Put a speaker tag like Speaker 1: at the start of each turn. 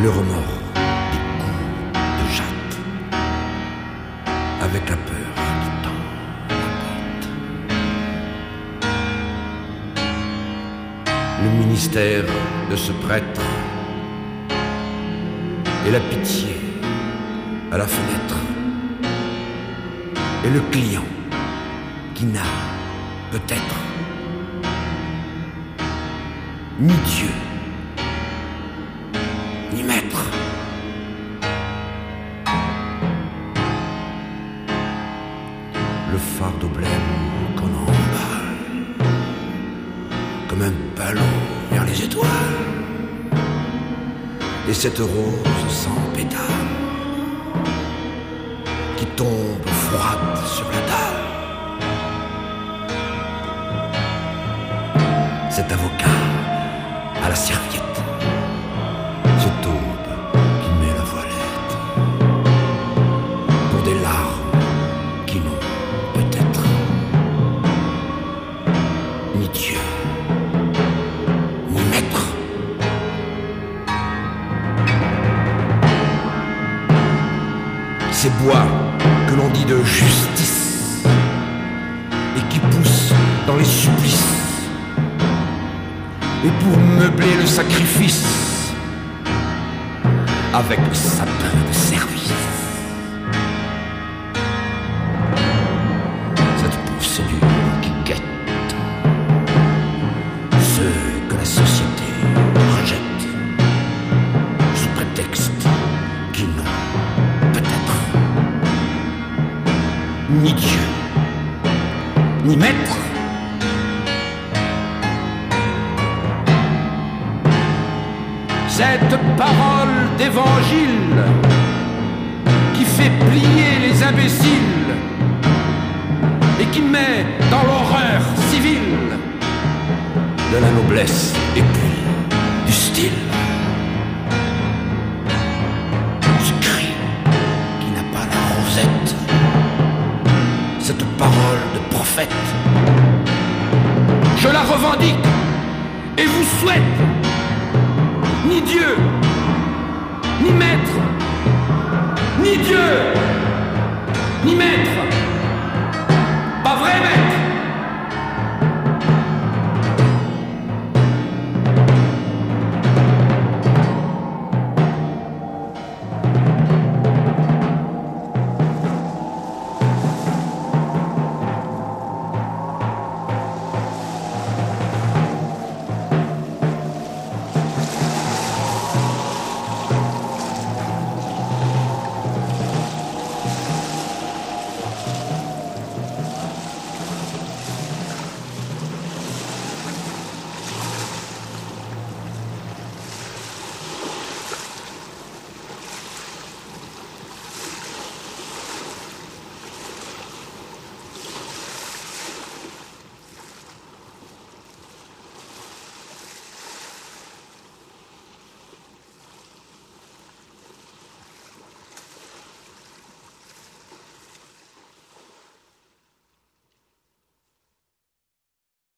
Speaker 1: le remords des coups de jatte, avec la peur qui tend la porte. Le ministère de ce prêtre et la pitié à la fenêtre, et le client qui n'a peut-être ni Dieu ni maître. Le fardeau blême qu'on emballe comme un ballon vers les étoiles, et cette rose sans pétales qui tombe froide sur la dalle. Cet avocat à la serviette, ce taube qui met la voilette pour des larmes qui n'ont peut-être ni Dieu ni maître. Ces bois que l'on dit de justice et qui poussent dans les supplices, et pour meubler le sacrifice avec le sapin de service. Cette procédure qui guette ceux que la société rejette sous prétexte qu'ils n'ont peut-être ni Dieu ni maître. Cette parole d'évangile qui fait plier les imbéciles et qui met dans l'horreur civile de la noblesse et puis du style. Ce cri qui n'a pas la rosette, cette parole de prophète, je la revendique et vous souhaite ni Dieu, ni maître, ni Dieu, ni maître.